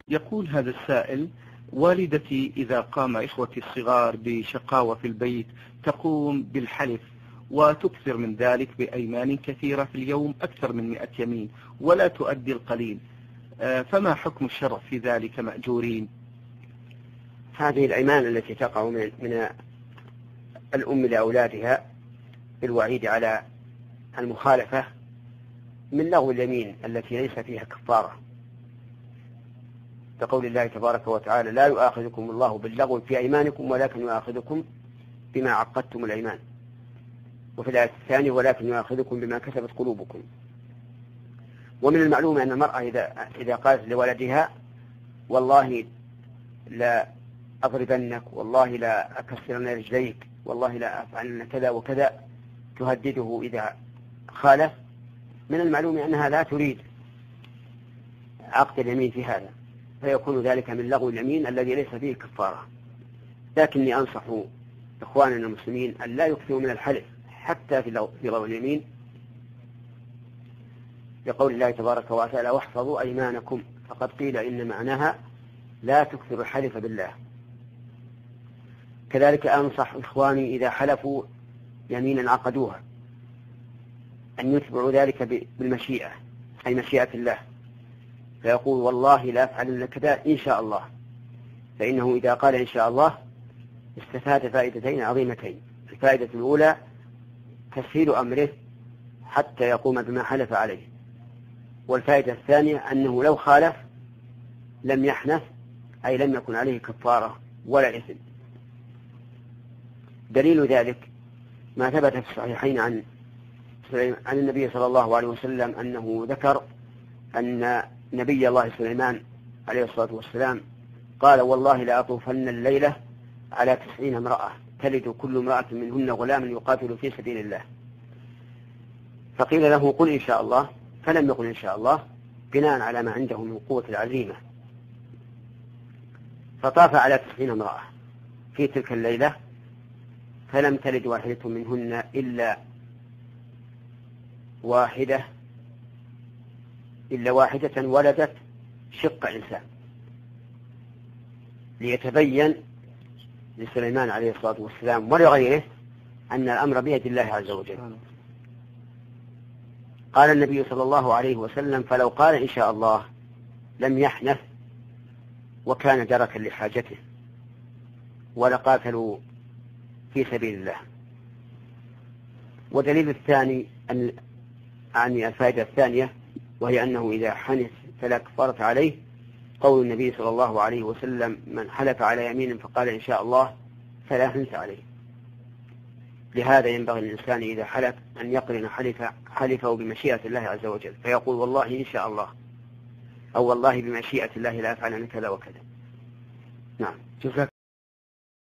يقول هذا السائل: والدتي إذا قام إخوتي الصغار بشقاوة في البيت تقوم بالحلف وتكثر من ذلك بأيمان كثيرة في اليوم، أكثر من 100 يمين، ولا تؤدي القليل، فما حكم الشرع في ذلك مأجورين؟ هذه الأيمان التي تقع من الأم لأولادها بالوعيد على المخالفة من لغو اليمين التي ليس فيها كفارة، كقول الله تبارك وتعالى: لا يؤاخذكم الله باللغو في أيمانكم ولكن يؤاخذكم بما عقدتم الأيمان. وفي الآية الثانية: ولكن يؤاخذكم بما كسبت قلوبكم. ومن المعلوم أن المرأة إذا قالت لولدها: والله لا أضربنك، والله لا أكسرن رجليك، والله لا أفعلن كذا وكذا، تهدده إذا خالف، من المعلوم أنها لا تريد عقد اليمين في هذا، فيكون ذلك من لغو اليمين الذي ليس فيه كفارة. لكني أنصح إخواننا المسلمين أن لا يكثروا من الحلف حتى في لغو اليمين، لقول الله تبارك وتعالى: واحفظوا أيمانكم، فقد قيل إن معناها لا تكثر الحلف بالله. كذلك أنصح إخواني إذا حلفوا يمينا عقدوها أن يتبعوا ذلك بالمشيئة، أي مشيئة الله، فيقول: والله لا أفعل كذا إن شاء الله، فإنه إذا قال إن شاء الله استفاد فائدتين عظيمتين: الفائدة الأولى تسهيل أمره حتى يقوم بما حلف عليه، والفائدة الثانية أنه لو خالف لم يحنث، أي لم يكن عليه كفارة ولا إثم. دليل ذلك ما ثبت في الصحيحين عن النبي صلى الله عليه وسلم أنه ذكر أن نبي الله سليمان عليه الصلاة والسلام قال: والله لا أطوفن الليلة على 90 امرأة تلد كل امرأة منهن غلام يقاتل في سبيل الله. فقيل له: قل إن شاء الله، فلم يقل إن شاء الله بناء على ما عنده من قوة العزيمة، فطاف على 90 امرأة في تلك الليلة فلم تلد واحدة منهن إلا واحدة ولدت شق إنسان، ليتبين لسليمان عليه الصلاة والسلام ولغيره أن الأمر بيد الله عز وجل. قال النبي صلى الله عليه وسلم: فلو قال إن شاء الله لم يحنث وكان دركا لحاجته ولقاتلوا في سبيل الله. ودليل الثاني عن الفائدة الثانية، وهي أنه إذا حنث فلا كفارة عليه، قول النبي صلى الله عليه وسلم: من حلف على يمين فقال إن شاء الله فلا حنث عليه. لهذا ينبغي الإنسان إذا حلف أن يقرن حلفه بمشيئة الله عز وجل، فيقول: والله إن شاء الله، أو والله بمشيئة الله لا أفعل كذا وكذا. نعم.